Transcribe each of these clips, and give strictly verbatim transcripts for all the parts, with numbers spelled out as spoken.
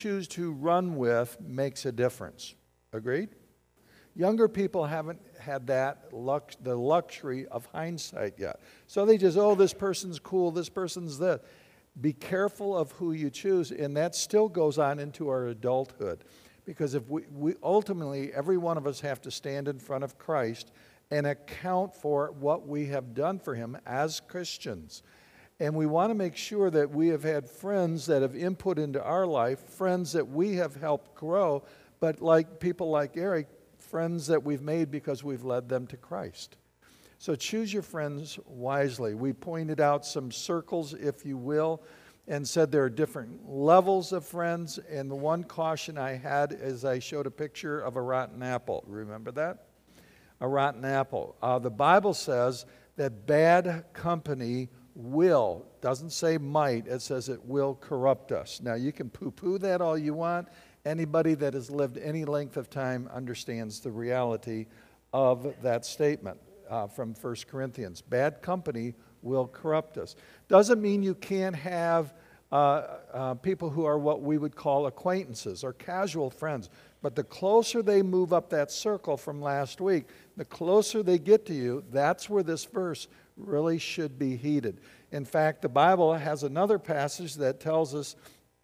choose to run with makes a difference. Agreed? Younger people haven't had that lux, the luxury of hindsight yet. So they just, oh, this person's cool, this person's this. Be careful of who you choose, and that still goes on into our adulthood. Because if we, we ultimately, every one of us have to stand in front of Christ and account for what we have done for him as Christians. And we want to make sure that we have had friends that have input into our life, friends that we have helped grow, but like people like Eric, friends that we've made because we've led them to Christ. So choose your friends wisely. We pointed out some circles, if you will, and said there are different levels of friends. And the one caution I had is I showed a picture of a rotten apple. Remember that? A rotten apple. Uh, the Bible says that bad company will, doesn't say might, it says it will corrupt us. Now you can poo-poo that all you want. Anybody that has lived any length of time understands the reality of that statement uh, from First Corinthians. Bad company will corrupt us. Doesn't mean you can't have uh, uh, people who are what we would call acquaintances or casual friends. But the closer they move up that circle from last week, the closer they get to you, that's where this verse really should be heeded. In fact, the Bible has another passage that tells us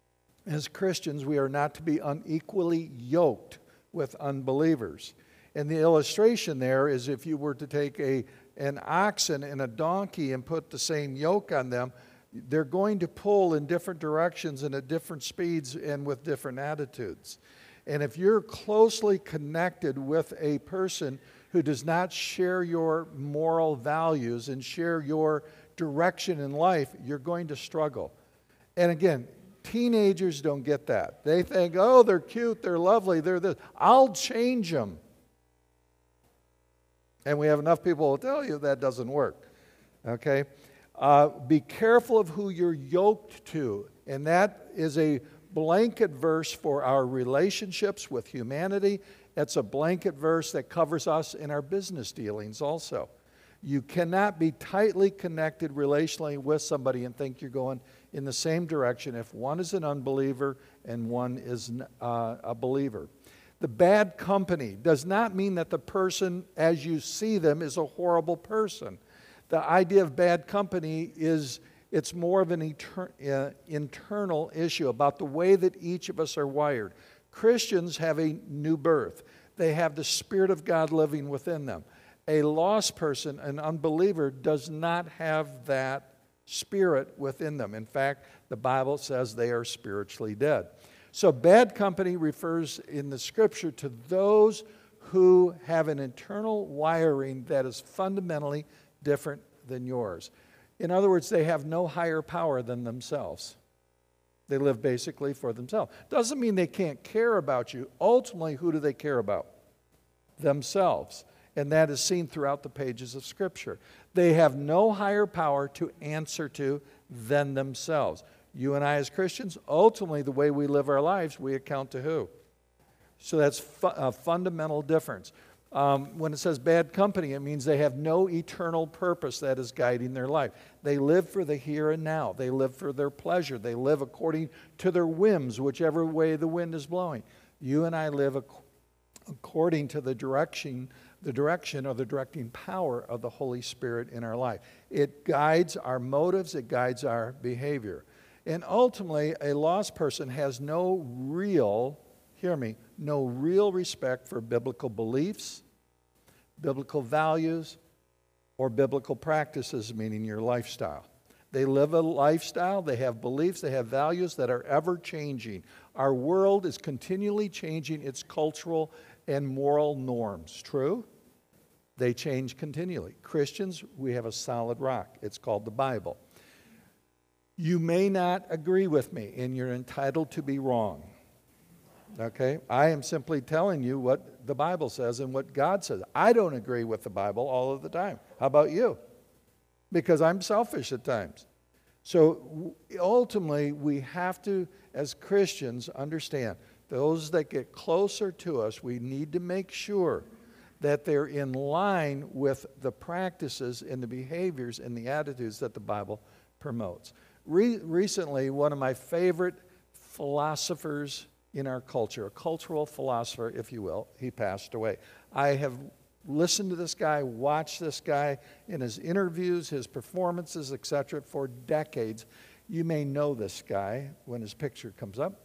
as Christians, we are not to be unequally yoked with unbelievers. And the illustration there is if you were to take a, an oxen and a donkey and put the same yoke on them, they're going to pull in different directions and at different speeds and with different attitudes. And if you're closely connected with a person who does not share your moral values and share your direction in life, you're going to struggle. And again, teenagers don't get that. They think, oh, they're cute, they're lovely, they're this. I'll change them. And we have enough people who will tell you that doesn't work. Okay? Uh, be careful of who you're yoked to. And that is a blanket verse for our relationships with humanity. It's a blanket verse that covers us in our business dealings also. You cannot be tightly connected relationally with somebody and think you're going in the same direction if one is an unbeliever and one is uh, a believer. The bad company does not mean that the person as you see them is a horrible person. The idea of bad company is it's more of an inter- uh, internal issue about the way that each of us are wired. Christians have a new birth. They have the Spirit of God living within them. A lost person, an unbeliever, does not have that spirit within them. In fact, the Bible says they are spiritually dead. So bad company refers in the Scripture to those who have an internal wiring that is fundamentally different than yours. In other words, they have no higher power than themselves. They live basically for themselves. Doesn't mean they can't care about you. Ultimately, who do they care about? Themselves. And that is seen throughout the pages of Scripture. They have no higher power to answer to than themselves. You and I as Christians, ultimately the way we live our lives, we account to who? So that's fu- a fundamental difference. Um, when it says bad company, it means they have no eternal purpose that is guiding their life. They live for the here and now. They live for their pleasure. They live according to their whims, whichever way the wind is blowing. You and I live ac- according to the direction the direction or the directing power of the Holy Spirit in our life. It guides our motives, it guides our behavior. And ultimately, a lost person has no real, hear me, no real respect for biblical beliefs, biblical values, or biblical practices, meaning your lifestyle. They live a lifestyle, they have beliefs, they have values that are ever changing. Our world is continually changing its cultural and moral norms. True? They change continually. Christians, we have a solid rock. It's called the Bible. You may not agree with me, and you're entitled to be wrong. Okay? I am simply telling you what the Bible says and what God says. I don't agree with the Bible all of the time. How about you? Because I'm selfish at times. So ultimately, we have to, as Christians, understand those that get closer to us, we need to make sure that they're in line with the practices and the behaviors and the attitudes that the Bible promotes. Re- recently, one of my favorite philosophers in our culture, a cultural philosopher, if you will. He passed away. I have listened to this guy, watched this guy in his interviews, his performances, et cetera, for decades. You may know this guy when his picture comes up.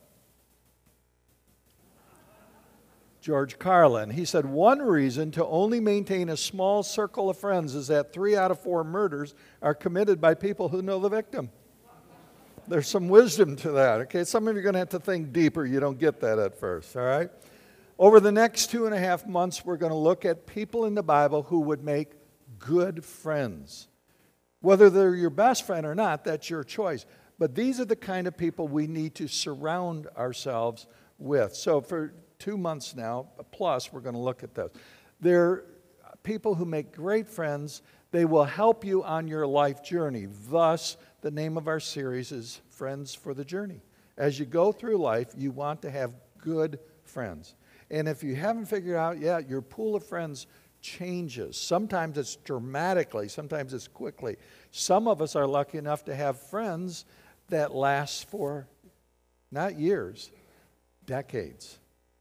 George Carlin. He said, one reason to only maintain a small circle of friends is that three out of four murders are committed by people who know the victim. There's some wisdom to that, okay? Some of you are going to have to think deeper. You don't get that at first, all right? Over the next two and a half months, we're going to look at people in the Bible who would make good friends. Whether they're your best friend or not, that's your choice. But these are the kind of people we need to surround ourselves with. So for two months now, plus, we're going to look at this. They're people who make great friends. They will help you on your life journey. Thus, the name of our series is Friends for the Journey. As you go through life, you want to have good friends. And if you haven't figured out yet, your pool of friends changes. Sometimes it's dramatically, sometimes it's quickly. Some of us are lucky enough to have friends that last for not years, decades.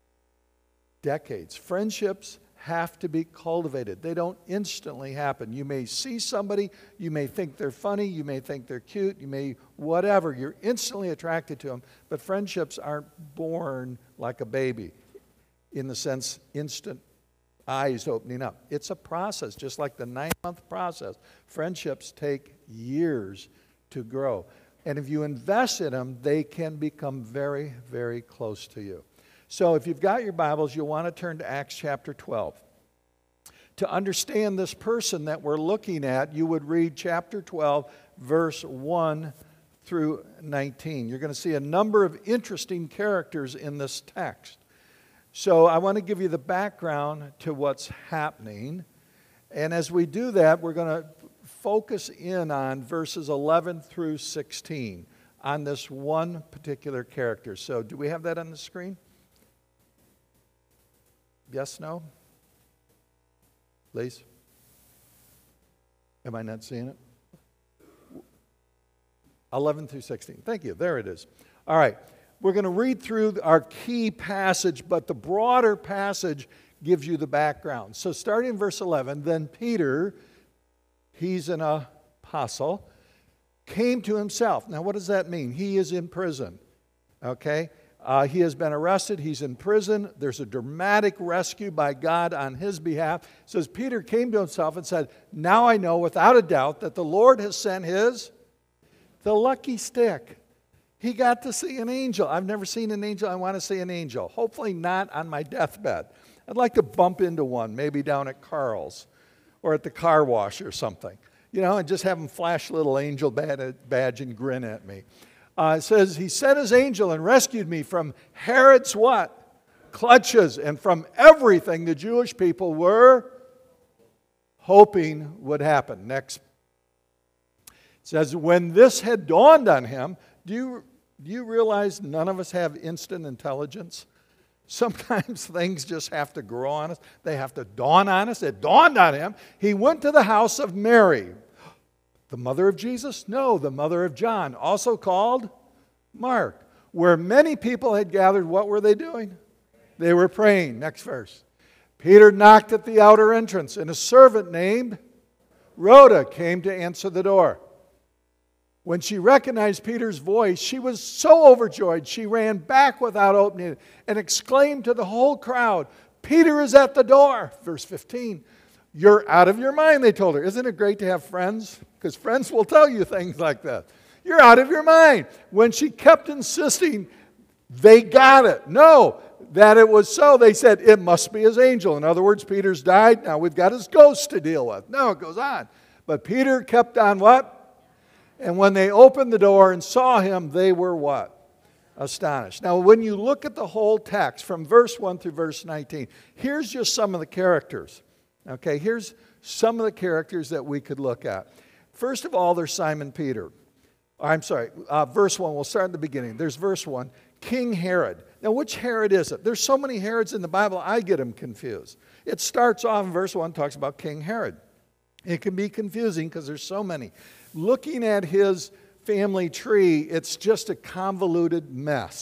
Decades. Friendships have to be cultivated. They don't instantly happen. You may see somebody, you may think they're funny, you may think they're cute, you may whatever. You're instantly attracted to them, but friendships aren't born like a baby in the sense instant eyes opening up. It's a process, just like the nine-month process. Friendships take years to grow. And if you invest in them, they can become very, very close to you. So if you've got your Bibles, you'll want to turn to Acts chapter twelve. To understand this person that we're looking at, you would read chapter twelve, verse one through nineteen. You're going to see a number of interesting characters in this text. So I want to give you the background to what's happening. And as we do that, we're going to focus in on verses eleven through sixteen on this one particular character. So do we have that on the screen? Yes, no? Lise? Am I not seeing it? eleven through sixteen. Thank you. There it is. All right. We're going to read through our key passage, but the broader passage gives you the background. So starting in verse eleven, then Peter, he's an apostle, came to himself. Now what does that mean? He is in prison. Okay? Uh, he has been arrested. He's in prison. There's a dramatic rescue by God on his behalf. It says Peter came to himself and said, now I know without a doubt that the Lord has sent his, the lucky stick. He got to see an angel. I've never seen an angel. I want to see an angel. Hopefully not on my deathbed. I'd like to bump into one, maybe down at Carl's or at the car wash or something. You know, and just have him flash a little angel badge and grin at me. Uh, it says, he sent his angel and rescued me from Herod's what? Clutches, and from everything the Jewish people were hoping would happen. Next. It says, when this had dawned on him, do you, do you realize none of us have instant intelligence? Sometimes things just have to grow on us. They have to dawn on us. It dawned on him. He went to the house of Mary. The mother of Jesus? No, the mother of John, also called Mark, where many people had gathered. What were they doing? They were praying. Next verse. Peter knocked at the outer entrance, and a servant named Rhoda came to answer the door. When she recognized Peter's voice, she was so overjoyed, she ran back without opening it and exclaimed to the whole crowd, Peter is at the door. Verse fifteen. You're out of your mind, they told her. Isn't it great to have friends? Because friends will tell you things like that. You're out of your mind. When she kept insisting, they got it. No, that it was so. They said, it must be his angel. In other words, Peter's died. Now we've got his ghost to deal with. No, it goes on. But Peter kept on what? And when they opened the door and saw him, they were what? Astonished. Now, when you look at the whole text from verse one through verse nineteen, here's just some of the characters. Okay, here's some of the characters that we could look at. First of all, there's Simon Peter. I'm sorry, uh, verse one. We'll start at the beginning. There's verse one, King Herod. Now, which Herod is it? There's so many Herods in the Bible, I get them confused. It starts off in verse one, talks about King Herod. It can be confusing because there's so many. Looking at his family tree, it's just a convoluted mess.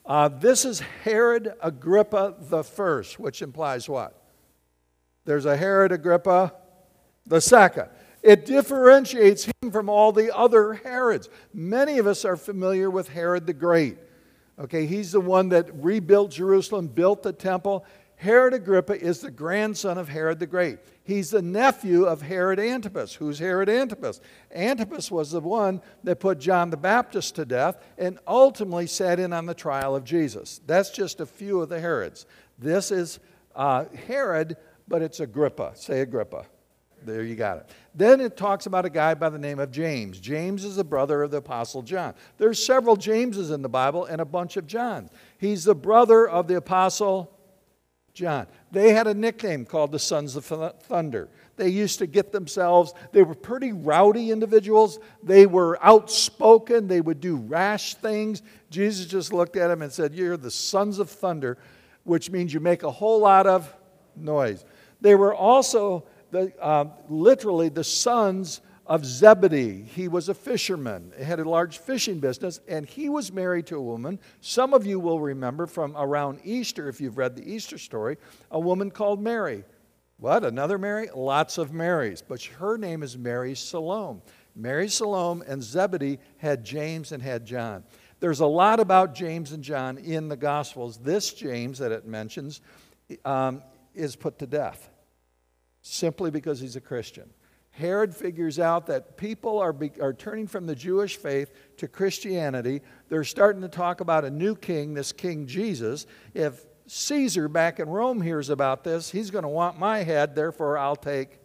Uh, this is Herod Agrippa the First, which implies what? There's a Herod Agrippa the Second. It differentiates him from all the other Herods. Many of us are familiar with Herod the Great. Okay, he's the one that rebuilt Jerusalem, built the temple. Herod Agrippa is the grandson of Herod the Great. He's the nephew of Herod Antipas. Who's Herod Antipas? Antipas was the one that put John the Baptist to death and ultimately sat in on the trial of Jesus. That's just a few of the Herods. This is uh, Herod, but it's Agrippa. Say Agrippa. There you got it. Then it talks about a guy by the name of James. James is the brother of the Apostle John. There's several Jameses in the Bible and a bunch of Johns. He's the brother of the Apostle John. They had a nickname called the Sons of Thunder. They used to get themselves, they were pretty rowdy individuals. They were outspoken. They would do rash things. Jesus just looked at them and said, "You're the Sons of Thunder," which means you make a whole lot of noise. They were also the, uh, literally the sons of Zebedee. He was a fisherman. He had a large fishing business, and he was married to a woman. Some of you will remember from around Easter, if you've read the Easter story, a woman called Mary. What, another Mary? Lots of Marys, but her name is Mary Salome. Mary Salome and Zebedee had James and had John. There's a lot about James and John in the Gospels. This James that it mentions um, is put to death simply because he's a Christian. Herod figures out that people are, be, are turning from the Jewish faith to Christianity. They're starting to talk about a new king, this King Jesus. If Caesar back in Rome hears about this, he's going to want my head, therefore I'll take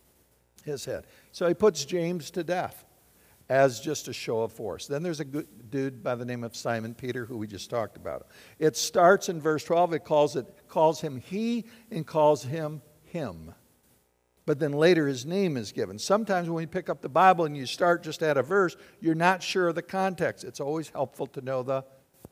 his head. So he puts James to death as just a show of force. Then there's a good dude by the name of Simon Peter, who we just talked about. It starts in verse twelve. It calls, it, calls him he and calls him him. But then later his name is given. Sometimes when you pick up the Bible and you start just at a verse, you're not sure of the context. It's always helpful to know the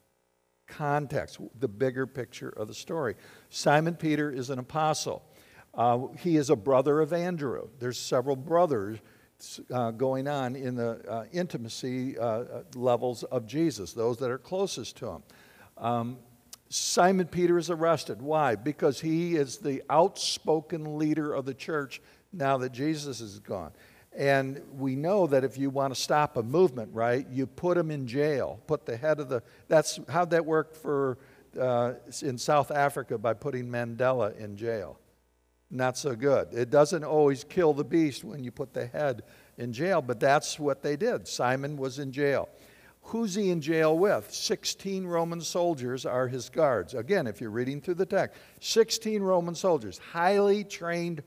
context, the bigger picture of the story. Simon Peter is an apostle. Uh, he is a brother of Andrew. There's several brothers uh, going on in the uh, intimacy uh, levels of Jesus, those that are closest to him. Um, Simon Peter is arrested. Why? Because he is the outspoken leader of the church now that Jesus is gone. And we know that if you want to stop a movement, right, you put him in jail. Put the head of the... That's how'd that work for uh, in South Africa by putting Mandela in jail. Not so good. It doesn't always kill the beast when you put the head in jail, but that's what they did. Simon was in jail. Who's he in jail with? sixteen Roman soldiers are his guards. Again, if you're reading through the text, sixteen Roman soldiers, highly trained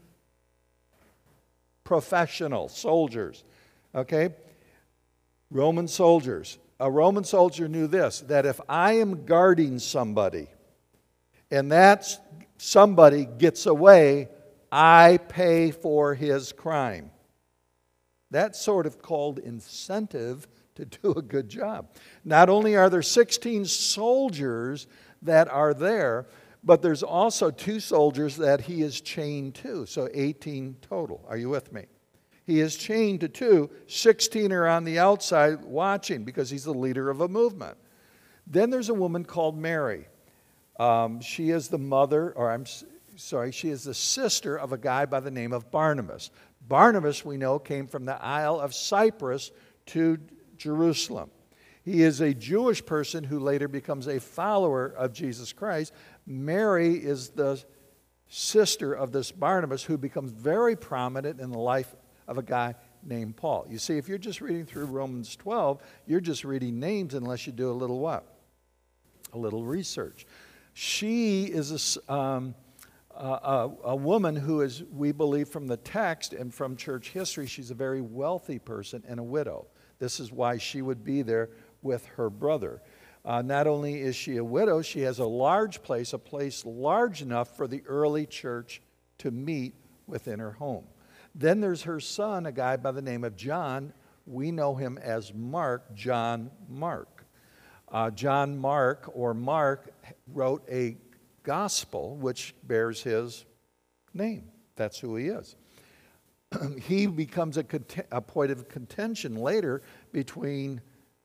professional soldiers. Okay? Roman soldiers. A Roman soldier knew this, that if I am guarding somebody and that somebody gets away, I pay for his crime. That's sort of called incentive to do a good job. Not only are there sixteen soldiers that are there, but there's also two soldiers that he is chained to, so eighteen total. Are you with me? He is chained to two. sixteen are on the outside watching because he's the leader of a movement. Then there's a woman called Mary. Um, she is the mother, or I'm sorry, she is the sister of a guy by the name of Barnabas. Barnabas, we know, came from the Isle of Cyprus to Jerusalem. He is a Jewish person who later becomes a follower of Jesus Christ. Mary is the sister of this Barnabas who becomes very prominent in the life of a guy named Paul. You see, if you're just reading through Romans twelve, you're just reading names unless you do a little what? A little research. She is a, um, a, a woman who is, we believe from the text and from church history, she's a very wealthy person and a widow. This is why she would be there with her brother. Uh, not only is she a widow, she has a large place, a place large enough for the early church to meet within her home. Then there's her son, a guy by the name of John. We know him as Mark, John Mark. Uh, John Mark, or Mark, wrote a gospel which bears his name. That's who he is. He becomes a, a point of contention later between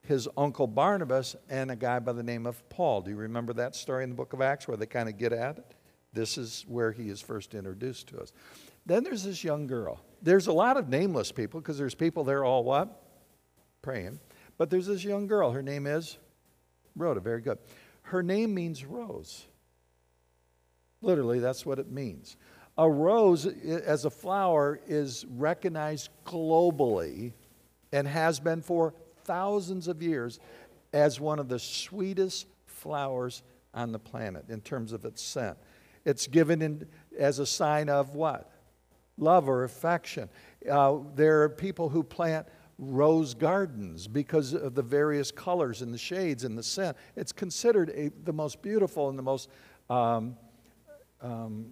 his uncle Barnabas and a guy by the name of Paul. Do you remember that story in the book of Acts where they kind of get at it? This is where he is first introduced to us. Then there's this young girl. There's a lot of nameless people because there's people there all what? Praying. But there's this young girl. Her name is Rhoda. Very good. Her name means rose. Literally, that's what it means. A rose as a flower is recognized globally and has been for thousands of years as one of the sweetest flowers on the planet in terms of its scent. It's given in, as a sign of what? Love or affection. Uh, there are people who plant rose gardens because of the various colors and the shades and the scent. It's considered a, the most beautiful and the most, um, um,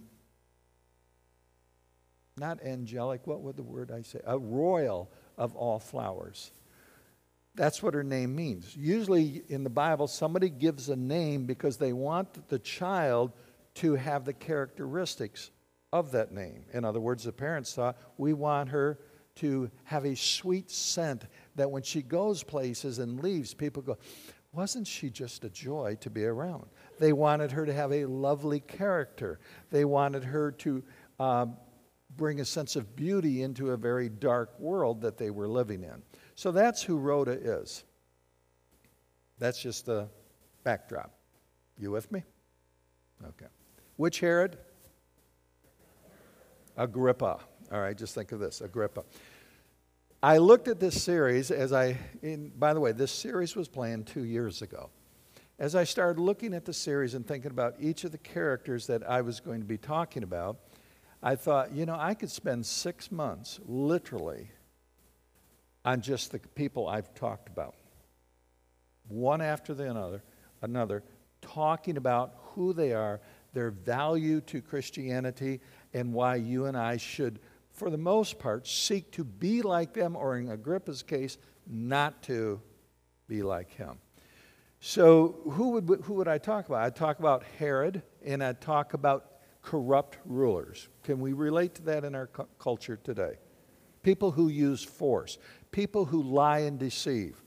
not angelic, what would the word I say? A royal of all flowers. That's what her name means. Usually in the Bible, somebody gives a name because they want the child to have the characteristics of that name. In other words, the parents thought, we want her to have a sweet scent that when she goes places and leaves, people go, wasn't she just a joy to be around? They wanted her to have a lovely character. They wanted her to uh, bring a sense of beauty into a very dark world that they were living in. So that's who Rhoda is. That's just the backdrop. You with me? Okay. Which Herod? Agrippa. All right, just think of this, Agrippa. I looked at this series as I, in, by the way, this series was planned two years ago. As I started looking at the series and thinking about each of the characters that I was going to be talking about, I thought, you know, I could spend six months, literally, on just the people I've talked about. One after the another, another, talking about who they are, their value to Christianity, and why you and I should, for the most part, seek to be like them, or in Agrippa's case, not to be like him. So who would, who would I talk about? I'd talk about Herod, and I'd talk about corrupt rulers. Can we relate to that in our cu- culture today? People who use force. People who lie and deceive.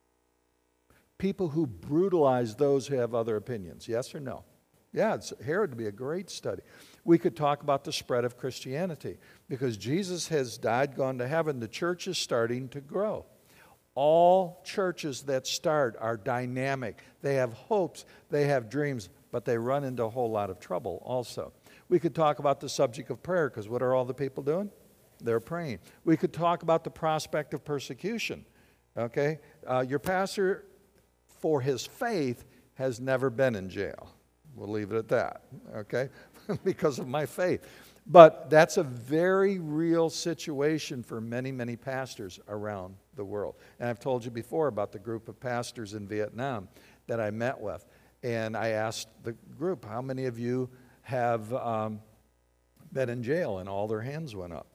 People who brutalize those who have other opinions. Yes or no? Yeah, it's, Herod would be a great study. We could talk about the spread of Christianity. Because Jesus has died, gone to heaven, the church is starting to grow. All churches that start are dynamic. They have hopes, they have dreams, but they run into a whole lot of trouble also. We could talk about the subject of prayer, because what are all the people doing? They're praying. We could talk about the prospect of persecution. Okay? Uh, your pastor, for his faith, has never been in jail. We'll leave it at that. Okay? Because of my faith. But that's a very real situation for many, many pastors around the world. And I've told you before about the group of pastors in Vietnam that I met with. And I asked the group, how many of you have um, been in jail? And all their hands went up.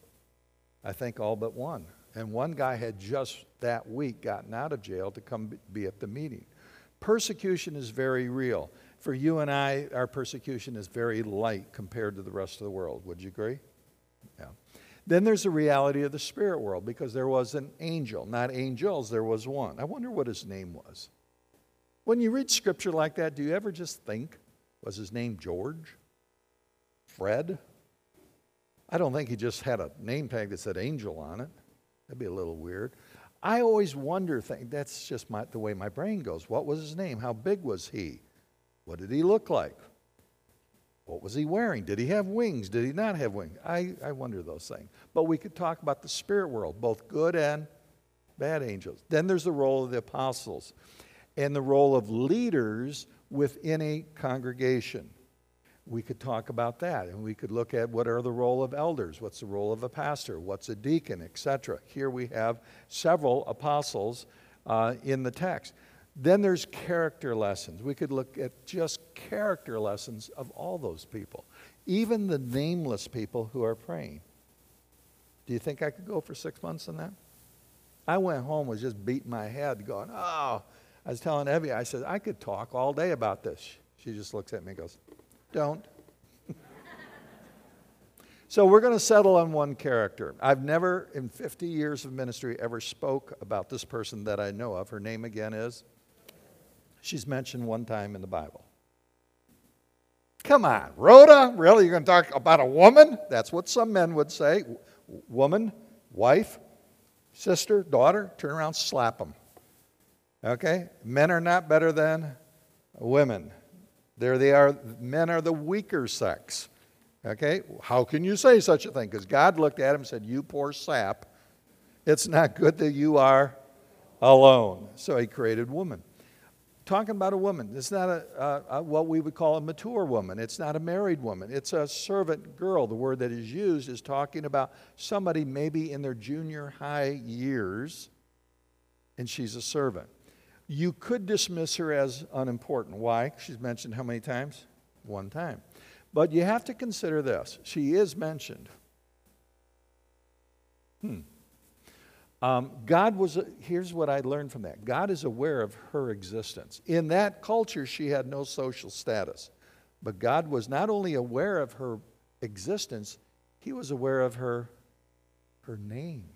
I think all but one. And one guy had just that week gotten out of jail to come be at the meeting. Persecution is very real. For you and I, our persecution is very light compared to the rest of the world. Would you agree? Yeah. Then there's the reality of the spirit world, because there was an angel. Not angels, there was one. I wonder what his name was. When you read scripture like that, do you ever just think, was his name George? Fred? I don't think he just had a name tag that said angel on it. That'd be a little weird. I always wonder, think, that's just my, the way my brain goes. What was his name? How big was he? What did he look like? What was he wearing? Did he have wings? Did he not have wings? I, I wonder those things. But we could talk about the spirit world, both good and bad angels. Then there's the role of the apostles and the role of leaders within a congregation. We could talk about that, and we could look at what are the role of elders, what's the role of a pastor, what's a deacon, et cetera. Here we have several apostles uh, in the text. Then there's character lessons. We could look at just character lessons of all those people, even the nameless people who are praying. Do you think I could go for six months on that? I went home, was just beating my head, going, oh, I was telling Evie, I said, I could talk all day about this. She just looks at me and goes, don't. So we're going to settle on one character. I've never, in fifty years of ministry, ever spoke about this person that I know of. Her name again is? She's mentioned one time in the Bible. Come on, Rhoda? Really? You're going to talk about a woman? That's what some men would say. Woman, wife, sister, daughter, turn around, slap them. Okay? Men are not better than women. There they are. Men are the weaker sex. Okay? How can you say such a thing? Because God looked at him and said, you poor sap, it's not good that you are alone. So he created woman. Talking about a woman, it's not a, a, a what we would call a mature woman. It's not a married woman. It's a servant girl. The word that is used is talking about somebody maybe in their junior high years, and she's a servant. You could dismiss her as unimportant. Why? She's mentioned how many times? One time. But you have to consider this. She is mentioned. Hmm. Um, God was, here's what I learned from that. God is aware of her existence. In that culture, she had no social status. But God was not only aware of her existence, he was aware of her, her name.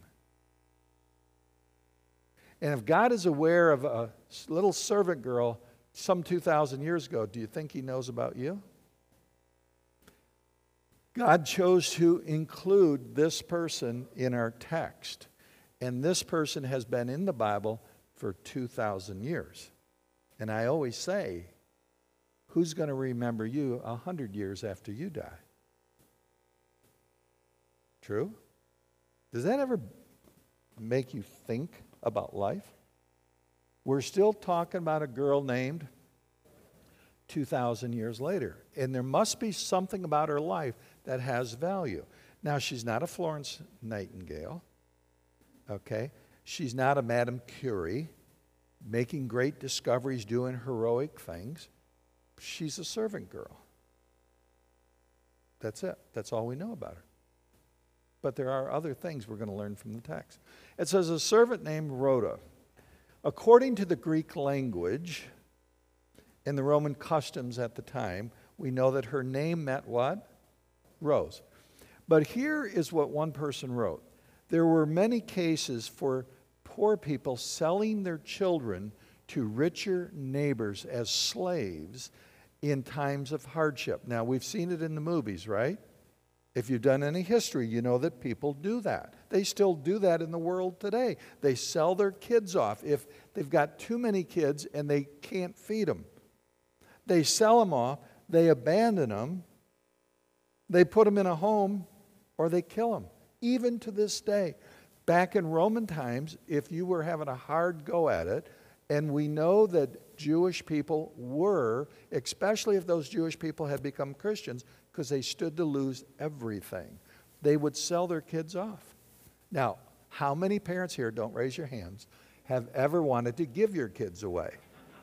And if God is aware of a little servant girl some two thousand years ago, do you think he knows about you? God chose to include this person in our text. And this person has been in the Bible for two thousand years. And I always say, who's going to remember you one hundred years after you die? True? Does that ever make you think about life? We're still talking about a girl named two thousand years later. And there must be something about her life that has value. Now, she's not a Florence Nightingale. Okay? She's not a Madame Curie making great discoveries, doing heroic things. She's a servant girl. That's it. That's all we know about her. But there are other things we're going to learn from the text. It says a servant named Rhoda. According to the Greek language and the Roman customs at the time, we know that her name meant what? Rose. But here is what one person wrote. There were many cases for poor people selling their children to richer neighbors as slaves in times of hardship. Now, we've seen it in the movies, right? If you've done any history, you know that people do that. They still do that in the world today. They sell their kids off if they've got too many kids and they can't feed them. They sell them off, they abandon them, they put them in a home, or they kill them. Even to this day. Back in Roman times, if you were having a hard go at it, and we know that Jewish people were, especially if those Jewish people had become Christians, because they stood to lose everything, they would sell their kids off. Now, how many parents here, don't raise your hands, have ever wanted to give your kids away?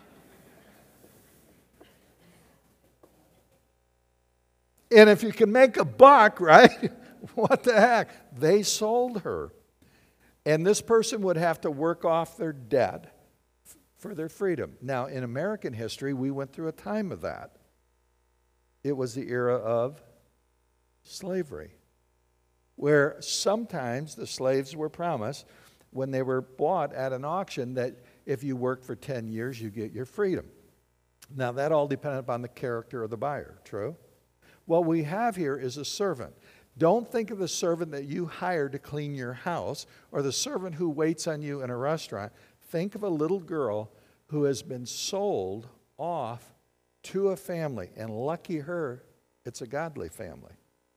And if you can make a buck, right? What the heck? They sold her. And this person would have to work off their debt for their freedom. Now, in American history, we went through a time of that. It was the era of slavery, where sometimes the slaves were promised, when they were bought at an auction, that if you worked for ten years, you get your freedom. Now, that all depended upon the character of the buyer, true? What we have here is a servant. Don't think of the servant that you hire to clean your house or the servant who waits on you in a restaurant. Think of a little girl who has been sold off to a family. And lucky her, it's a godly family.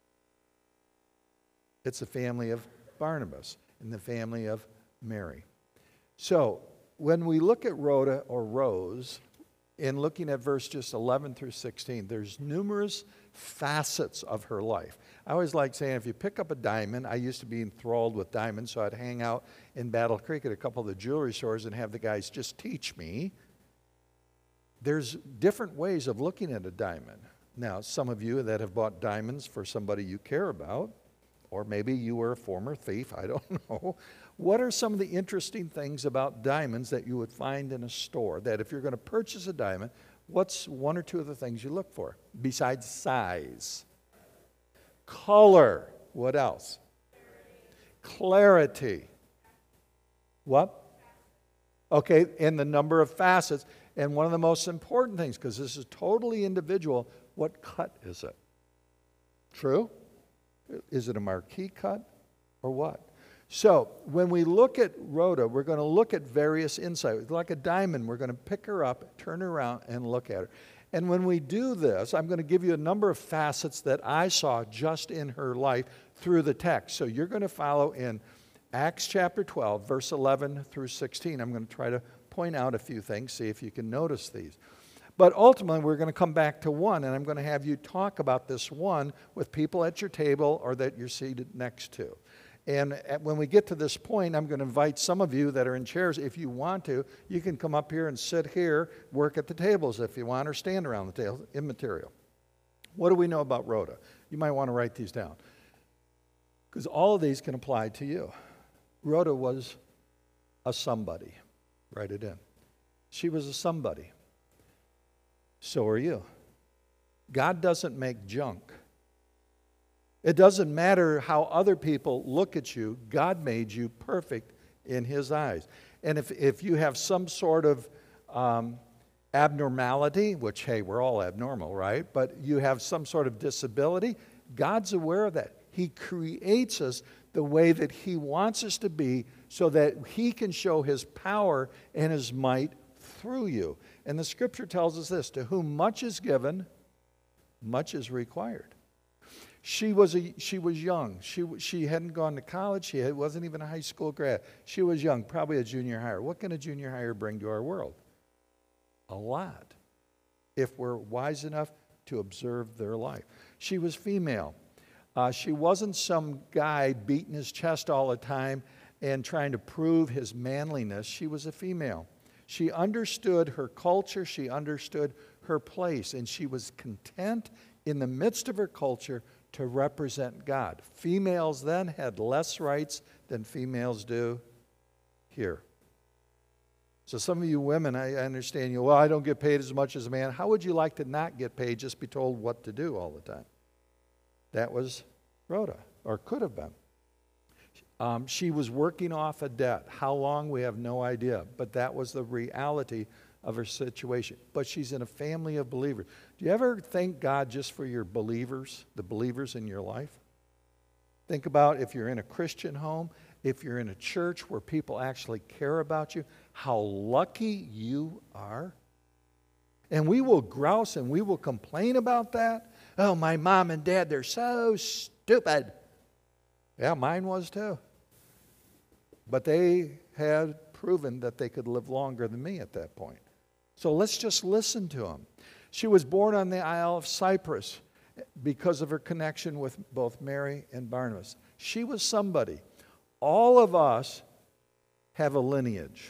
It's the family of Barnabas and the family of Mary. So when we look at Rhoda or Rose, in looking at verse just eleven through sixteen, there's numerous facets of her life. I always like saying, if you pick up a diamond, I used to be enthralled with diamonds, so I'd hang out in Battle Creek at a couple of the jewelry stores and have the guys just teach me. There's different ways of looking at a diamond. Now, some of you that have bought diamonds for somebody you care about, or maybe you were a former thief, I don't know. What are some of the interesting things about diamonds that you would find in a store? That if you're going to purchase a diamond, what's one or two of the things you look for? Besides size. Color. What else? Clarity. What? Okay, and the number of facets. And one of the most important things, because this is totally individual, what cut is it? True? Is it a marquee cut or what? So when we look at Rhoda, we're going to look at various insights. Like a diamond, we're going to pick her up, turn her around, and look at her. And when we do this, I'm going to give you a number of facets that I saw just in her life through the text. So you're going to follow in Acts chapter twelve, verse eleven through sixteen. I'm going to try to point out a few things, see if you can notice these. But ultimately, we're going to come back to one, and I'm going to have you talk about this one with people at your table or that you're seated next to. And when we get to this point, I'm going to invite some of you that are in chairs, if you want to, you can come up here and sit here, work at the tables if you want, or stand around the table, immaterial. What do we know about Rhoda? You might want to write these down, because all of these can apply to you. Rhoda was a somebody. Write it in. She was a somebody. So are you. God doesn't make junk. It doesn't matter how other people look at you. God made you perfect in His eyes. And if, if you have some sort of um, abnormality, which, hey, we're all abnormal, right? But you have some sort of disability, God's aware of that. He creates us the way that He wants us to be so that He can show His power and His might through you. And the Scripture tells us this: to whom much is given, much is required. She was a, she was young. She she hadn't gone to college. She had, wasn't even a high school grad. She was young, probably a junior hire. What can a junior hire bring to our world? A lot, if we're wise enough to observe their life. She was female. Uh, she wasn't some guy beating his chest all the time and trying to prove his manliness. She was a female. She understood her culture. She understood her place. And she was content in the midst of her culture to represent God. Females then had less rights than females do here. So some of you women, I understand you, well, I don't get paid as much as a man. How would you like to not get paid, just be told what to do all the time? That was Rhoda, or could have been. Um, she was working off a debt. How long, we have no idea. But that was the reality of her situation. But she's in a family of believers. Do you ever thank God just for your believers, the believers in your life? Think about if you're in a Christian home, if you're in a church where people actually care about you, how lucky you are. And we will grouse and we will complain about that. Oh, my mom and dad, they're so stupid. Yeah, mine was too. But they had proven that they could live longer than me at that point. So let's just listen to them. She was born on the Isle of Cyprus because of her connection with both Mary and Barnabas. She was somebody. All of us have a lineage.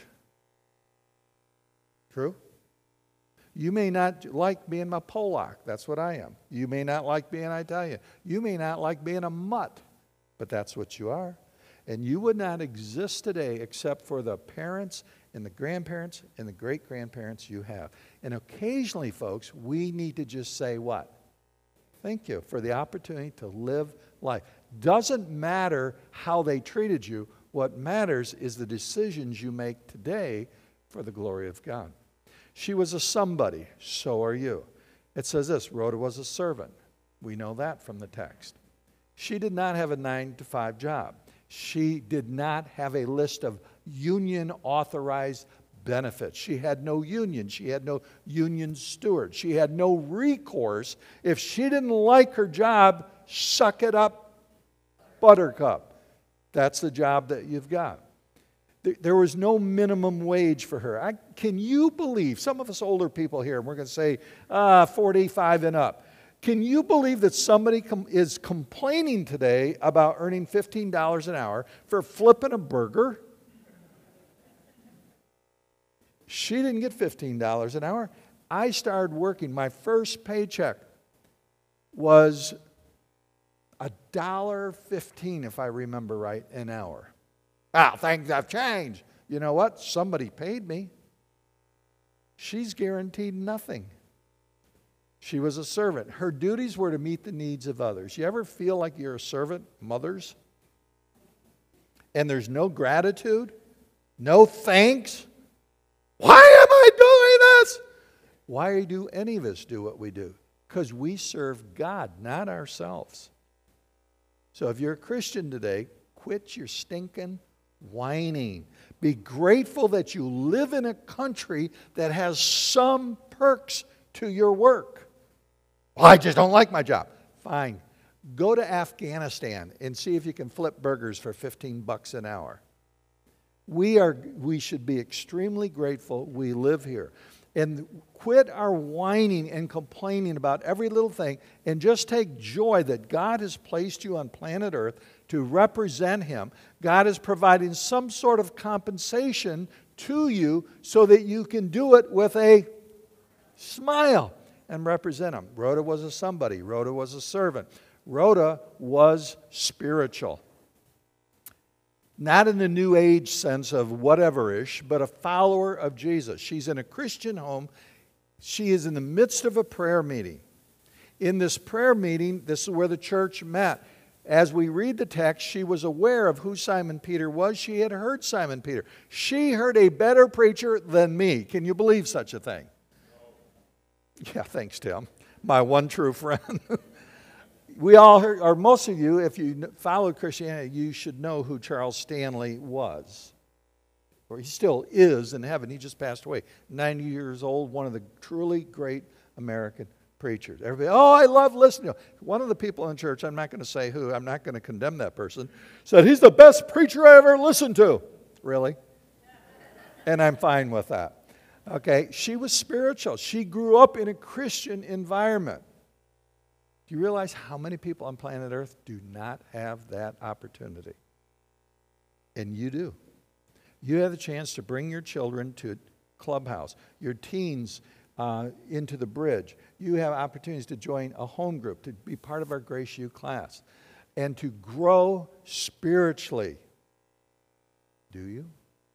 True? You may not like being a Polak. That's what I am. You may not like being Italian. You may not like being a mutt, but that's what you are. And you would not exist today except for the parents and the grandparents and the great-grandparents you have. And occasionally, folks, we need to just say what? Thank you for the opportunity to live life. Doesn't matter how they treated you. What matters is the decisions you make today for the glory of God. She was a somebody. So are you. It says this: Rhoda was a servant. We know that from the text. She did not have a nine to five job. She did not have a list of union-authorized benefits. She had no union. She had no union steward. She had no recourse. If she didn't like her job, suck it up, buttercup. That's the job that you've got. There was no minimum wage for her. I, can you believe, some of us older people here, and we're going to say uh, forty-five and up, can you believe that somebody com- is complaining today about earning fifteen dollars an hour for flipping a burger? She didn't get fifteen dollars an hour. I started working. My first paycheck was one dollar fifteen, if I remember right, an hour. Ah, things have changed. You know what? Somebody paid me. She's guaranteed nothing. She was a servant. Her duties were to meet the needs of others. You ever feel like you're a servant, mothers? And there's no gratitude, no thanks? Why am I doing this? Why do any of us do what we do? Because we serve God, not ourselves. So if you're a Christian today, quit your stinking whining. Be grateful that you live in a country that has some perks to your work. Well, I just don't like my job. Fine. Go to Afghanistan and see if you can flip burgers for fifteen bucks an hour. We are we should be extremely grateful we live here. And quit our whining and complaining about every little thing and just take joy that God has placed you on planet Earth to represent Him. God is providing some sort of compensation to you so that you can do it with a smile and represent Him. Rhoda was a somebody. Rhoda was a servant. Rhoda was spiritual. Not in the New Age sense of whatever-ish, but a follower of Jesus. She's in a Christian home. She is in the midst of a prayer meeting. In this prayer meeting, this is where the church met. As we read the text, she was aware of who Simon Peter was. She had heard Simon Peter. She heard a better preacher than me. Can you believe such a thing? Yeah, thanks, Tim. My one true friend. We all heard, or most of you, if you followed Christianity, you should know who Charles Stanley was. Or he still is in heaven. He just passed away. ninety years old, one of the truly great American preachers. Everybody, oh, I love listening to him. One of the people in church, I'm not going to say who, I'm not going to condemn that person, said, he's the best preacher I ever listened to. Really? And I'm fine with that. Okay, she was spiritual. She grew up in a Christian environment. Do you realize how many people on planet Earth do not have that opportunity? And you do. You have the chance to bring your children to Clubhouse, your teens uh, into the Bridge. You have opportunities to join a home group, to be part of our Grace U class, and to grow spiritually. Do you?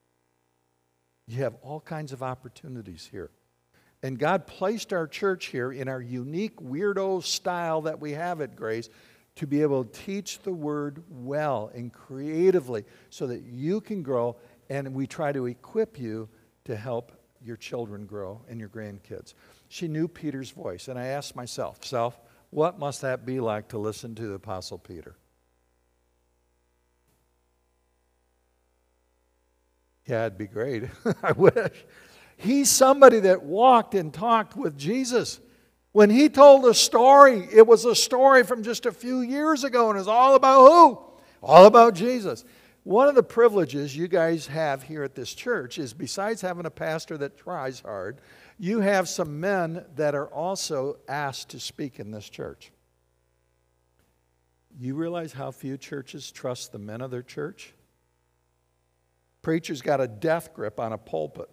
You have all kinds of opportunities here. And God placed our church here in our unique weirdo style that we have at Grace to be able to teach the Word well and creatively so that you can grow, and we try to equip you to help your children grow and your grandkids. She knew Peter's voice, and I asked myself, self, what must that be like to listen to the Apostle Peter? Yeah, it'd be great. I wish. He's somebody that walked and talked with Jesus. When he told a story, it was a story from just a few years ago, and it was all about who? All about Jesus. One of the privileges you guys have here at this church is, besides having a pastor that tries hard, you have some men that are also asked to speak in this church. You realize how few churches trust the men of their church? Preachers got a death grip on a pulpit.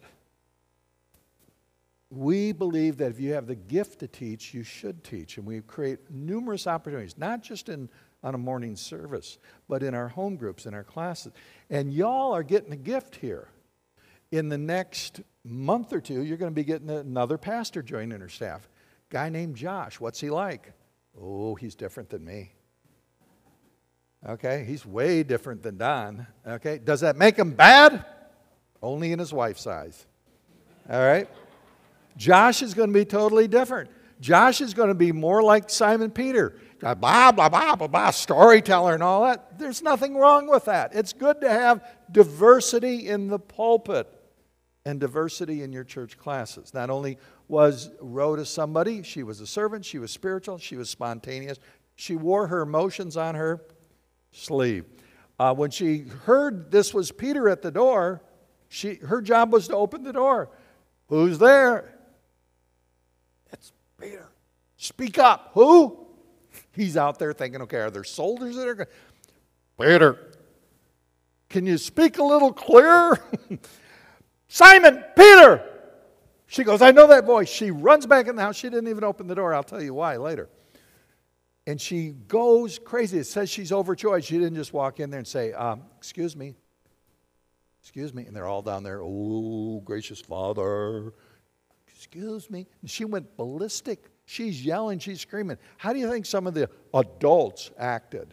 We believe that if you have the gift to teach, you should teach. And we create numerous opportunities, not just in on a morning service, but in our home groups, in our classes. And y'all are getting a gift here. In the next month or two, you're going to be getting another pastor joining our staff. Guy named Josh. What's he like? Oh, he's different than me. Okay, he's way different than Don. Okay, does that make him bad? Only in his wife's eyes. All right? Josh is going to be totally different. Josh is going to be more like Simon Peter. Blah, blah, blah, blah, blah, storyteller and all that. There's nothing wrong with that. It's good to have diversity in the pulpit and diversity in your church classes. Not only was Rhoda somebody, she was a servant, she was spiritual, she was spontaneous. She wore her emotions on her sleeve. Uh, when she heard this was Peter at the door, she her job was to open the door. Who's there? It's Peter. Speak up. Who? He's out there thinking, okay, are there soldiers that are going? Peter, can you speak a little clearer? Simon, Peter. She goes, I know that voice. She runs back in the house. She didn't even open the door. I'll tell you why later. And she goes crazy. It says she's overjoyed. She didn't just walk in there and say, um, excuse me. Excuse me. And they're all down there. Oh, gracious Father. Excuse me. And she went ballistic. She's yelling, she's screaming. How do you think some of the adults acted?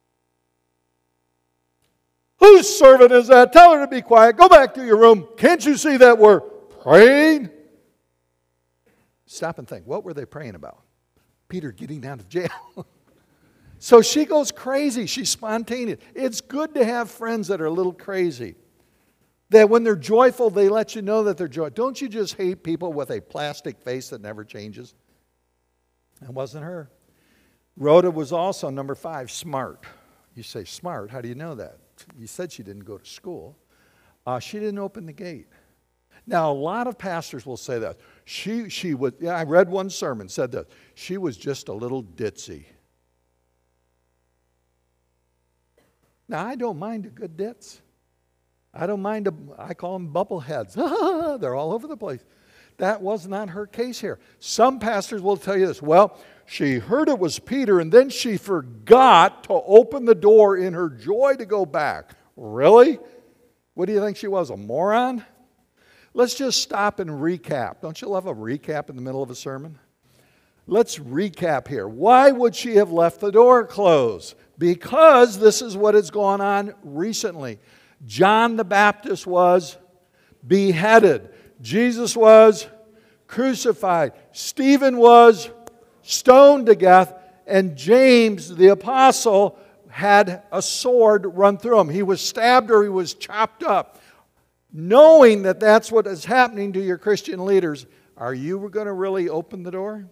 Whose servant is that? Tell her to be quiet. Go back to your room. Can't you see that we're praying? Stop and think. What were they praying about? Peter getting out of jail. So she goes crazy. She's spontaneous. It's good to have friends that are a little crazy. That when they're joyful, they let you know that they're joyful. Don't you just hate people with a plastic face that never changes? That wasn't her. Rhoda was also, number five, smart. You say, smart? How do you know that? You said she didn't go to school. Uh, she didn't open the gate. Now, a lot of pastors will say that. She, she was, yeah, I read one sermon, said that. She was just a little ditzy. Now, I don't mind a good ditz. I don't mind, a, I call them bubble heads. They're all over the place. That was not her case here. Some pastors will tell you this. Well, she heard it was Peter, and then she forgot to open the door in her joy to go back. Really? What do you think she was, a moron? Let's just stop and recap. Don't you love a recap in the middle of a sermon? Let's recap here. Why would she have left the door closed? Because this is what has gone on recently. John the Baptist was beheaded. Jesus was crucified. Stephen was stoned to death. And James, the apostle, had a sword run through him. He was stabbed or he was chopped up. Knowing that that's what is happening to your Christian leaders, are you going to really open the door?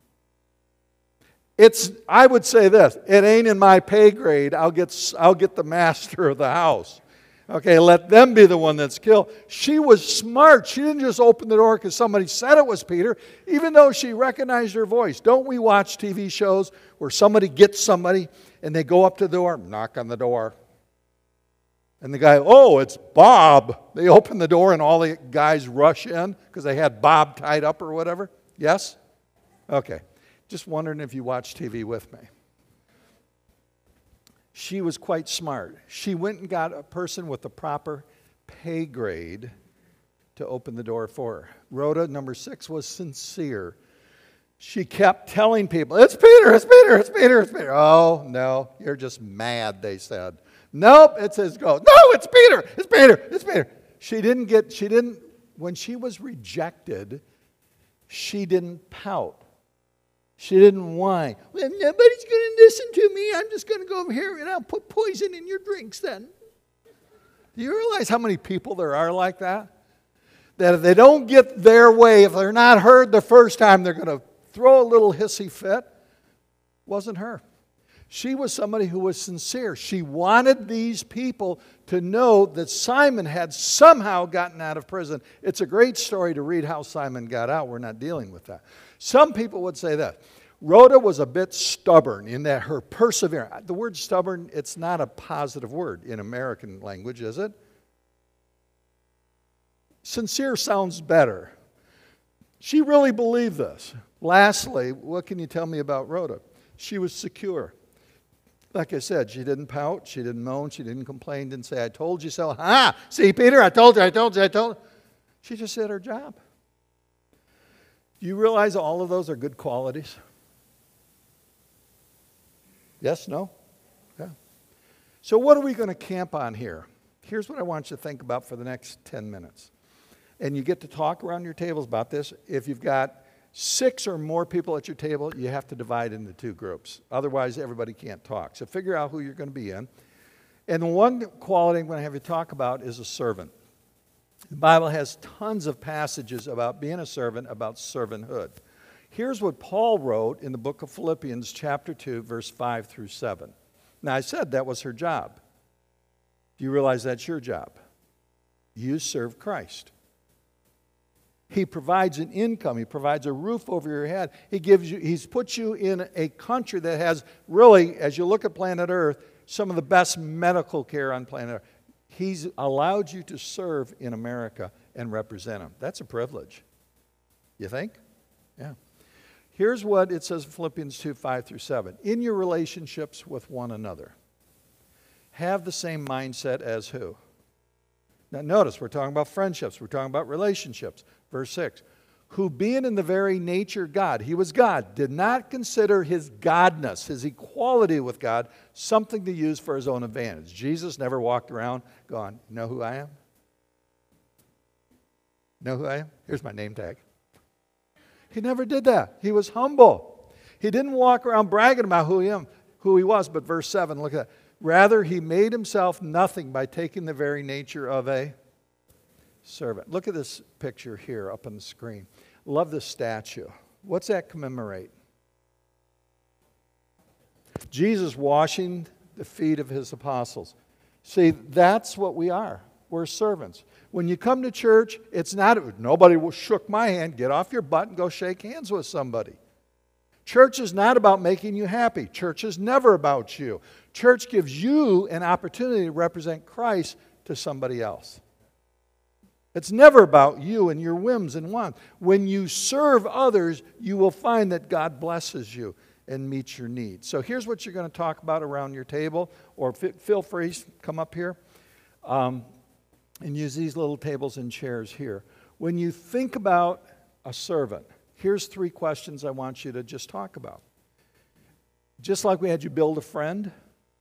It's, I would say this, it ain't in my pay grade. I'll get, I'll get the master of the house. Okay, let them be the one that's killed. She was smart. She didn't just open the door because somebody said it was Peter, even though she recognized her voice. Don't we watch T V shows where somebody gets somebody and they go up to the door, knock on the door. And the guy, oh, it's Bob. They open the door and all the guys rush in because they had Bob tied up or whatever. Yes? Okay. Just wondering if you watch T V with me. She was quite smart. She went and got a person with the proper pay grade to open the door for her. Rhoda, number six, was sincere. She kept telling people, it's Peter, it's Peter, it's Peter, it's Peter. Oh, no, you're just mad, they said. Nope, it's his ghost. No, it's Peter, it's Peter, it's Peter. She didn't get, she didn't, when she was rejected, she didn't pout. She didn't whine. Well, nobody's going to listen to me. I'm just going to go over here and I'll put poison in your drinks then. Do you realize how many people there are like that? That if they don't get their way, if they're not heard the first time, they're going to throw a little hissy fit. Wasn't her. She was somebody who was sincere. She wanted these people to know that Simon had somehow gotten out of prison. It's a great story to read how Simon got out. We're not dealing with that. Some people would say that. Rhoda was a bit stubborn in that her perseverance. The word stubborn, it's not a positive word in American language, is it? Sincere sounds better. She really believed this. Lastly, what can you tell me about Rhoda? She was secure. Like I said, she didn't pout, she didn't moan, she didn't complain, didn't say, I told you so. Ah, see, Peter, I told you, I told you, I told you. She just did her job. Do you realize all of those are good qualities? Yes, no? Yeah. So what are we going to camp on here? Here's what I want you to think about for the next ten minutes. And you get to talk around your tables about this. If you've got six or more people at your table, you have to divide into two groups. Otherwise, everybody can't talk. So figure out who you're going to be in. And the one quality I'm going to have you talk about is a servant. The Bible has tons of passages about being a servant, about servanthood. Here's what Paul wrote in the book of Philippians chapter two, verse five through seven. Now, I said that was her job. Do you realize that's your job? You serve Christ. He provides an income. He provides a roof over your head. He gives you, he's put you in a country that has really, as you look at planet Earth, some of the best medical care on planet Earth. He's allowed you to serve in America and represent him. That's a privilege. You think? Yeah. Here's what it says in Philippians two, five through seven. In your relationships with one another, have the same mindset as who? Now notice, we're talking about friendships. We're talking about relationships. Verse six. who being in the very nature God, he was God, did not consider his godness, his equality with God, something to use for his own advantage. Jesus never walked around going, you know who I am? Know who I am? Here's my name tag. He never did that. He was humble. He didn't walk around bragging about who he, am, who he was, but verse seven, look at that. Rather, he made himself nothing by taking the very nature of a servant. Look at this picture here up on the screen. Love this statue. What's that commemorate? Jesus washing the feet of his apostles. See, that's what we are. We're servants. When you come to church, it's not, nobody shook my hand, get off your butt and go shake hands with somebody. Church is not about making you happy. Church is never about you. Church gives you an opportunity to represent Christ to somebody else. It's never about you and your whims and wants. When you serve others, you will find that God blesses you and meets your needs. So here's what you're going to talk about around your table, or feel free to come up here um, and use these little tables and chairs here. When you think about a servant, here's three questions I want you to just talk about. Just like we had you build a friend.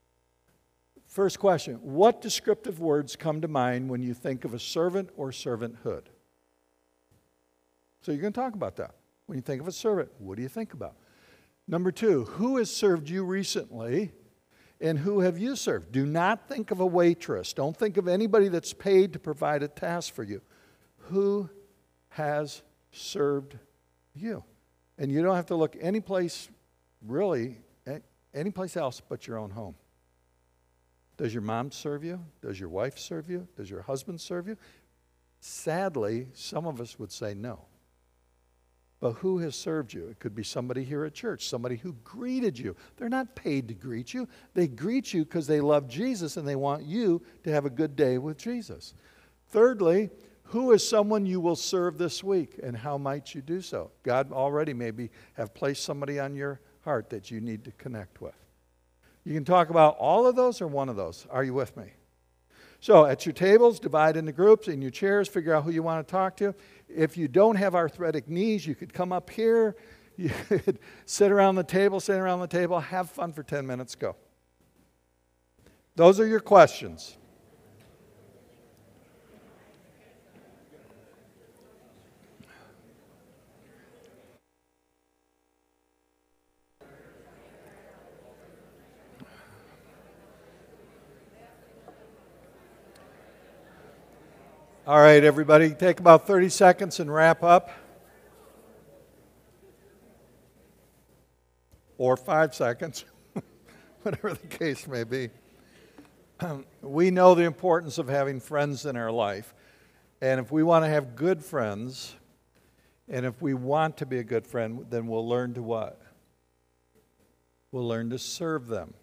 First question, what descriptive words come to mind when you think of a servant or servanthood? So you're going to talk about that. When you think of a servant, what do you think about? Number two, who has served you recently and who have you served? Do not think of a waitress. Don't think of anybody that's paid to provide a task for you. Who has served you? And you don't have to look any place, really, any place else but your own home. Does your mom serve you? Does your wife serve you? Does your husband serve you? Sadly, some of us would say no. But who has served you? It could be somebody here at church, somebody who greeted you. They're not paid to greet you. They greet you because they love Jesus and they want you to have a good day with Jesus. Thirdly, who is someone you will serve this week and how might you do so? God already maybe have placed somebody on your heart that you need to connect with. You can talk about all of those or one of those. Are you with me? So at your tables, divide into groups. In your chairs, figure out who you want to talk to. If you don't have arthritic knees, you could come up here. You could sit around the table, sit around the table, have fun for ten minutes, go. Those are your questions. All right, everybody, take about thirty seconds and wrap up. Or five seconds, whatever the case may be. Um, we know the importance of having friends in our life. And if we want to have good friends, and if we want to be a good friend, then we'll learn to what? We'll learn to serve them.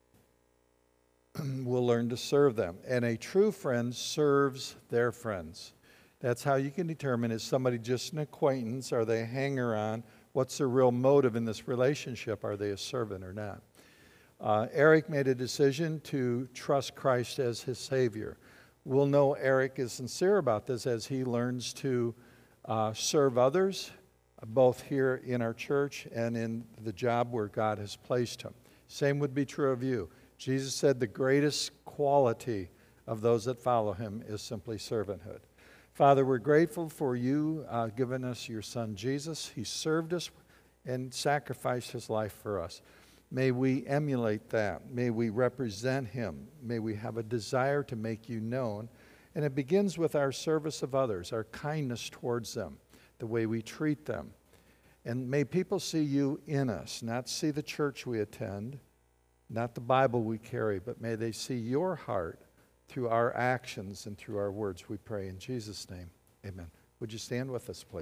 We'll learn to serve them. And a true friend serves their friends. That's how you can determine, is somebody just an acquaintance? Are they a hanger-on? What's their real motive in this relationship? Are they a servant or not? Uh, Eric made a decision to trust Christ as his Savior. We'll know Eric is sincere about this as he learns to uh, serve others, both here in our church and in the job where God has placed him. Same would be true of you. Jesus said the greatest quality of those that follow him is simply servanthood. Father, we're grateful for you uh, giving us your son Jesus. He served us and sacrificed his life for us. May we emulate that. May we represent him. May we have a desire to make you known. And it begins with our service of others, our kindness towards them, the way we treat them. And may people see you in us, not see the church we attend, not the Bible we carry, but may they see your heart through our actions and through our words, we pray in Jesus' name. Amen. Would you stand with us, please?